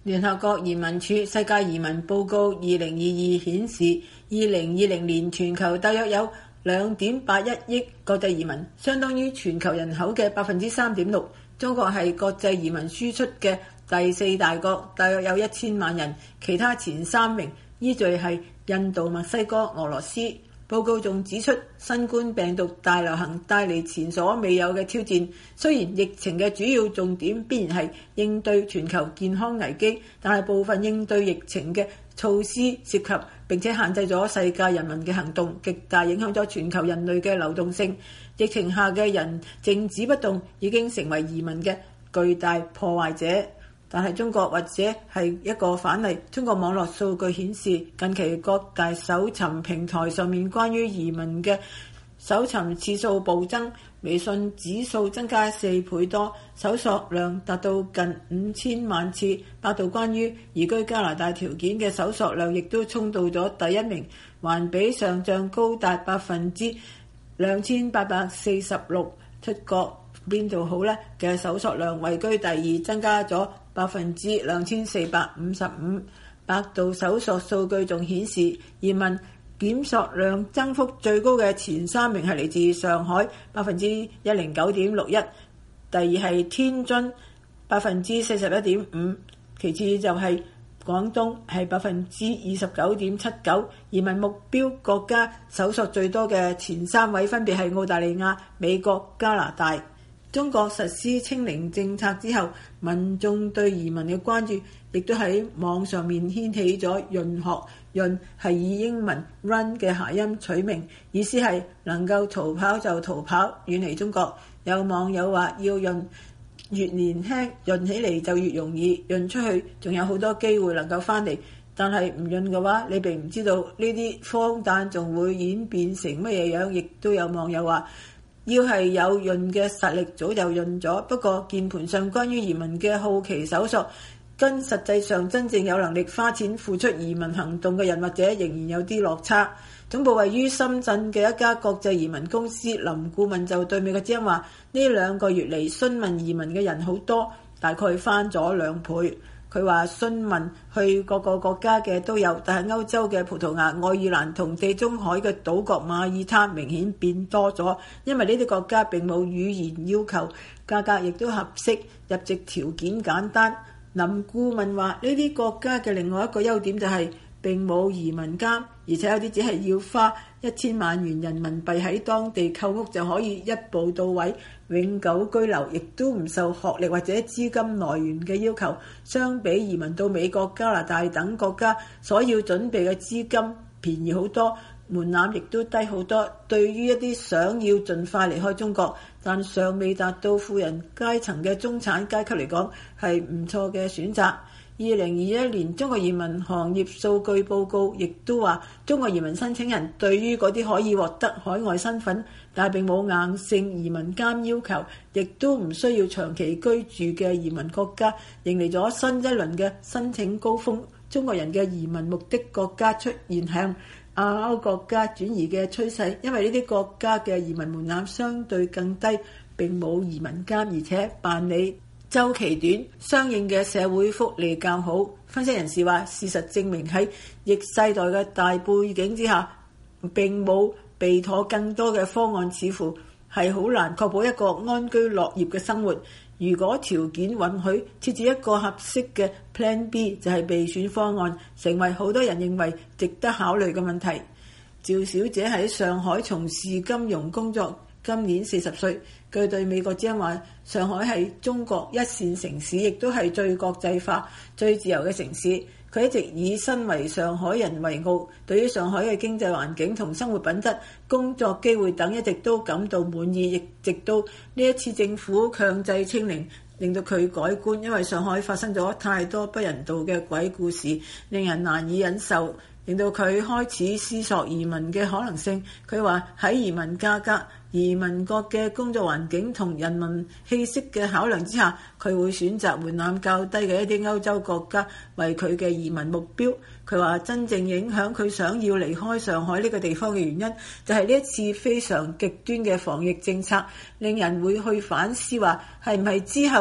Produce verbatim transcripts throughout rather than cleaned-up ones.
聯合國移民署世界移民報告二零二二顯示，二零二零年全球大約有兩點八一億國際移民，相當於全球人口嘅百分之三點六。中國係國際移民輸出嘅第四大國，大約有一千萬人。其他前三名依序係印度、墨西哥、俄羅斯。報告仲指出，新冠病毒大流行帶嚟前所未有嘅挑戰。雖然疫情嘅主要重點必然係應對全球健康危機，但係部分應對疫情嘅措施涉及並且限制咗世界人民嘅行動，極大影響咗全球人類嘅流動性。疫情下嘅人靜止不動，已經成為移民嘅巨大破壞者。但係中國或者係一個反例。中國網絡數據顯示，近期各大搜尋平台上面關於移民嘅搜尋次數暴增，微信指數增加四倍多，搜索量達到近五千萬次。百度關於移居加拿大條件嘅搜索量亦都衝到咗第一名，還比上漲高達百分之兩千八百四十六。出國邊度好呢嘅搜索量位居第二，增加咗百分之兩千四百五十五。百度搜索數據仲顯示，移民檢索量增幅最高嘅前三名係嚟自上海，百分之一零九點六一；第二係天津，百分之四十一點五；其次就係廣東，係百分之二十九點七九。移民目標國家搜索最多嘅前三位分別係澳大利亞、美國、加拿大。中國實施清零政策之後，民眾對移民嘅關注亦都喺網上面掀起咗潤學。潤係以英文 run 嘅諧音取名，意思係能夠逃跑就逃跑，遠離中國。有網友話要潤，越年輕潤起嚟就越容易，潤出去仲有好多機會能夠翻嚟。但係唔潤嘅話，你並唔知道呢啲荒誕仲會演變成乜嘢樣。亦都有網友話，要係有潤嘅實力，早就潤咗。不過鍵盤上關於移民嘅好奇搜索，跟實際上真正有能力花錢付出移民行動嘅人，或者仍然有啲落差。總部位於深圳嘅一家國際移民公司林顧問就對美國之音話：呢兩個月嚟詢問移民嘅人好多，大概翻咗兩倍。佢話詢問去各個國家嘅都有，但係歐洲嘅葡萄牙、愛爾蘭同地中海嘅島國馬耳他明顯變多咗，因為呢啲國家並冇語言要求，價格亦都合適，入籍條件簡單。林顧問話：呢啲國家嘅另外一個優點就係並冇移民監，而且有啲只係要花一千萬元人民幣喺當地購屋就可以一步到位，永久居留，亦都唔受學歷或者資金來源嘅要求。相比移民到美國、加拿大等國家，所要準備嘅資金便宜好多，門檻亦都低好多。對於一啲想要盡快離開中國但尚未達到富人階層嘅中產階級嚟講，係唔錯嘅選擇。二零二一年中國移民行業數據報告亦都話，中國移民申請人對於嗰啲可以獲得海外身份但並冇硬性移民監要求，亦都唔需要長期居住嘅移民國家，迎嚟咗新一輪嘅申請高峰。中國人嘅移民目的國家出現向亞歐國家轉移嘅趨勢，因為呢啲國家嘅移民門檻相對更低，並冇移民監，而且辦理週期短，相應嘅社會福利較好。分析人士話，事實證明喺逆世代嘅大背景之下，並冇備妥更多嘅方案，似乎係好難確保一個安居樂業嘅生活。如果條件允許，設置一個合適嘅 Plan B 就係備選方案，成為好多人認為值得考慮嘅問題。趙小姐喺上海從事金融工作，今年四十歲。據對美國之音話，上海係中國一線城市，亦都係最國際化、最自由嘅城市。佢一直以身為上海人為傲，對於上海嘅經濟環境同生活品質、工作機會等一直都感到滿意。亦直到呢一次政府強制清零，令到佢改觀，因為上海發生咗太多不人道嘅鬼故事，令人難以忍受，令到佢開始思索移民嘅可能性。佢話喺移民價格、移民國嘅工作環境同人民氣息嘅考量之下，佢會選擇門檻較低嘅一啲歐洲國家為佢嘅移民目標。佢話真正影響佢想要離開上海呢個地方嘅原因，就係呢一次非常極端嘅防疫政策，令人會去反思話係唔係之後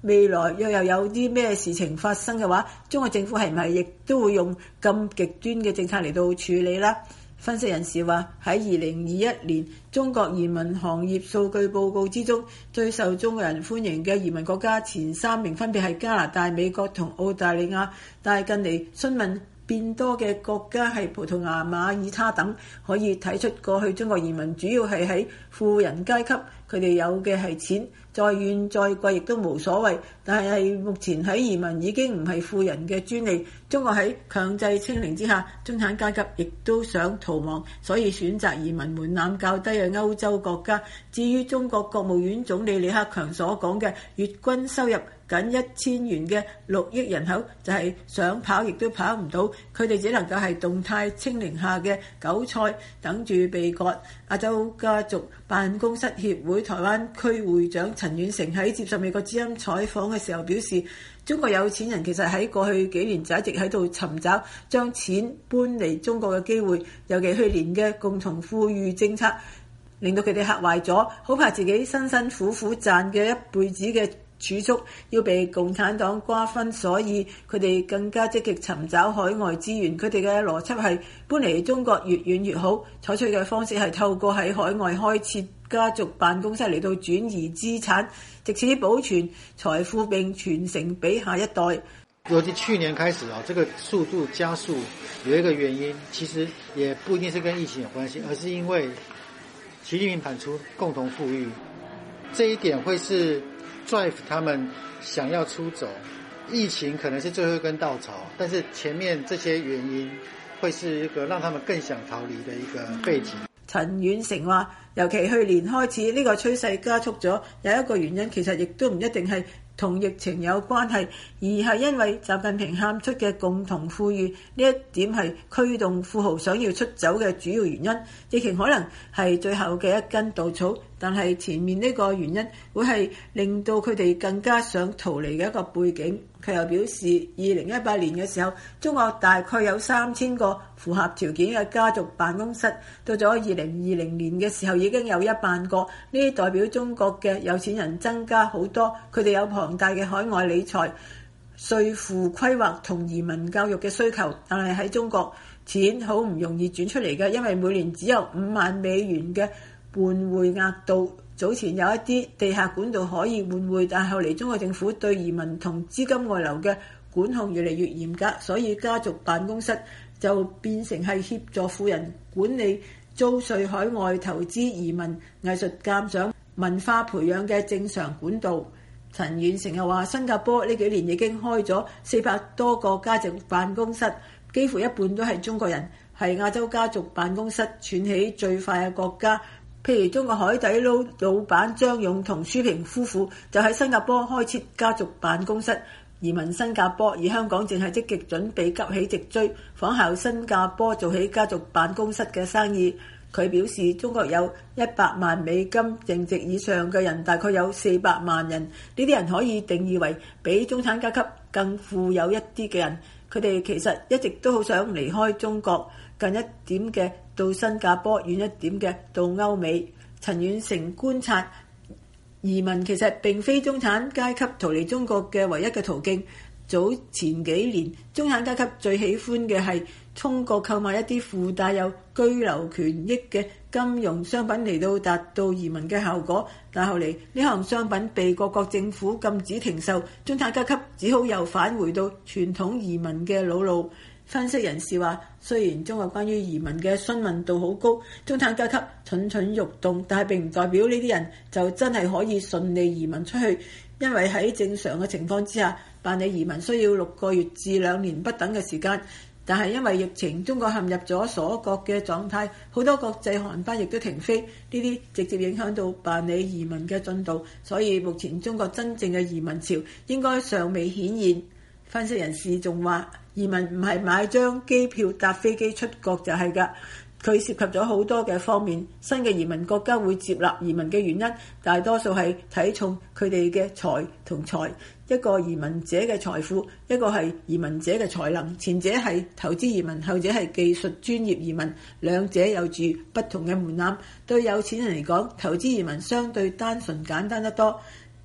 未來若又有啲咩事情發生嘅話，中國政府係唔係亦都會用咁極端嘅政策嚟到處理啦？分析人士話，喺二零二一年中國移民行業數據報告之中，最受中國人歡迎嘅移民國家前三名分別係加拿大、美國同澳大利亞，但係近嚟詢問變多嘅國家係葡萄牙、馬耳他等，可以睇出過去中國移民主要係喺富人階級，佢哋有嘅係錢，再遠再貴亦都無所謂。但係目前喺移民已經唔係富人嘅專利，中國喺強制清零之下，中產階級亦都想逃亡，所以選擇移民門檻較低嘅歐洲國家。至於中國國務院總理李克強所講嘅月均收入僅一千元嘅六億人口，就係、是、想跑亦都跑唔到，佢哋只能夠係動態清零下嘅韭菜，等住被割。亞洲家族辦公室協會台灣區會長陳遠成喺接受美國之音採訪嘅時候表示，中國有錢人其實喺過去幾年就一直喺度尋找將錢搬嚟中國嘅機會，尤其去年嘅共同富裕政策令到佢哋嚇壞咗，好怕自己辛辛苦苦賺嘅一輩子嘅儲蓄要被共產黨瓜分，所以佢哋更加積極尋找海外資源。佢哋嘅邏輯係搬嚟中國越遠越好，採取嘅方式係透過喺海外開設家族辦公室嚟到轉移資產，藉此保存財富並傳承俾下一代。 尤其去年開始啊，這個速度加速有一個原因，其實也不一定是跟疫情有關係，而是因為習近平喊出共同富裕，這一點會是drive 他們想要出走，疫情可能是最後一根稻草，但是前面這些原因會是一個讓他們更想逃離的一個背景。 陳遠成話，尤其去年開始呢個趨勢加速咗，有一個原因其實亦都唔一定係同疫情有關係，而係因為習近平喊出嘅共同富裕呢一點係驅動富豪想要出走嘅主要原因。疫情可能係最後嘅一根稻草，但係前面呢個原因會係令到佢哋更加想逃離嘅一個背景。佢又表示，二零一八年嘅時候，中國大概有三千個符合條件嘅家族辦公室，到咗二零二零年嘅時候已經有一萬個，呢啲代表中國嘅有錢人增加好多，佢哋有龐大嘅海外理財、稅負規劃同移民教育嘅需求，但係喺中國錢好唔容易轉出嚟嘅，因為每年只有五萬美元嘅換匯額度。早前有一啲地下管道可以換匯，但後嚟中國政府對移民同資金外流嘅管控越嚟越嚴格，所以家族辦公室就變成係協助富人管理租稅、海外投資、移民、藝術鑑賞、文化培養嘅正常管道。陳遠成又話，新加坡呢幾年已經開咗四百多個家族辦公室，幾乎一半都係中國人，係亞洲家族辦公室竄起最快嘅國家。譬如中國海底撈老闆張勇同舒平夫婦就喺新加坡開設家族辦公室，移民新加坡，而香港正係積極準備急起直追，仿效新加坡做起家族辦公室嘅生意。佢表示，中國有一百萬美金淨值以上嘅人，大概有四百萬人，呢啲人可以定義為比中產階級更富有一啲嘅人。佢哋其實一直都好想離開中國，近一點嘅到新加坡，遠一點嘅到歐美。陳遠成觀察，移民其實並非中產階級逃離中國嘅唯一嘅途徑。早前幾年，中產階級最喜歡嘅係通過購買一啲附帶有居留權益嘅金融商品嚟到達到移民嘅效果，但後嚟呢項商品被各國政府禁止停售，中產階級只好又返回到傳統移民嘅老路。分析人士話，雖然中國關於移民嘅詢問度好高，中產階級蠢蠢欲動，但係並唔代表呢啲人就真係可以順利移民出去，因為喺正常嘅情況之下，辦理移民需要六個月至兩年不等嘅時間。但係因為疫情，中國陷入咗鎖國嘅狀態，好多國際航班亦都停飛，呢啲直接影響到辦理移民嘅進度，所以目前中國真正嘅移民潮應該尚未顯現。分析人士仲話，移民唔係買張機票搭飛機出國就係㗎，佢涉及咗好多嘅方面。新嘅移民國家會接納移民嘅原因，大多數係睇重佢哋嘅財同財，一個移民者嘅財富，一個係移民者嘅才能。前者係投資移民，後者係技術專業移民，兩者有住不同嘅門檻。對有錢人嚟講，投資移民相對單純簡單得多。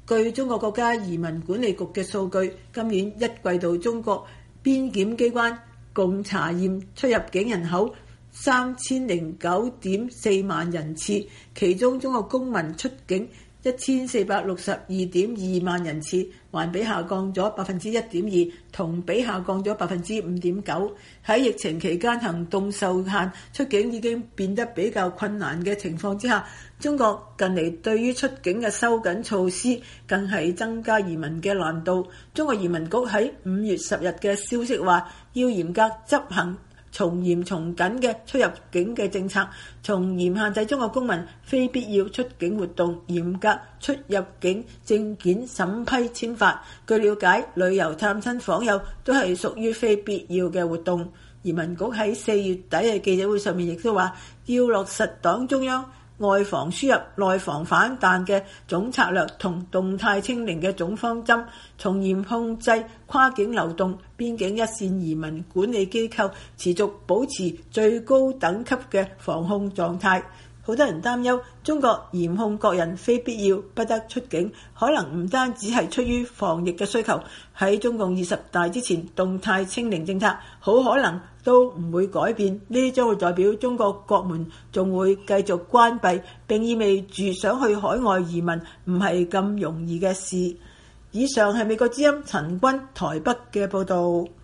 據中國國家移民管理局嘅數據，今年一季度中國邊檢機關共查驗出入境人口三千零九點四萬人次，其中中國公民出境一千四百六十二點二萬人次，環比下降咗百分之一點二，同比下降咗百分之五點九。喺疫情期間行動受限，出境已經變得比較困難嘅情況之下，中國近嚟對於出境嘅收緊措施，更係增加移民嘅難度。中國移民局喺五月十日嘅消息話，要嚴格執行從嚴從緊嘅出入境嘅政策，從嚴限制中國公民非必要出境活動，嚴格出入境證件審批簽發。據了解，旅遊探親訪友都係屬於非必要嘅活動。移民局喺四月底嘅記者會上面亦都話，要落實黨中央外防輸入、內防反彈嘅總策略同動態清零嘅總方針，從嚴控制跨境流動，邊境一線移民管理機構持續保持最高等級嘅防控狀態。好多人擔憂中國嚴控國人非必要不得出境，可能唔單止係出於防疫嘅需求，喺中共二十大之前，動態清零政策好可能都唔會改變。呢將會代表中國國門仲會繼續關閉，並意味住想去海外移民唔係咁容易嘅事。以上係美國之音陳君台北嘅報導。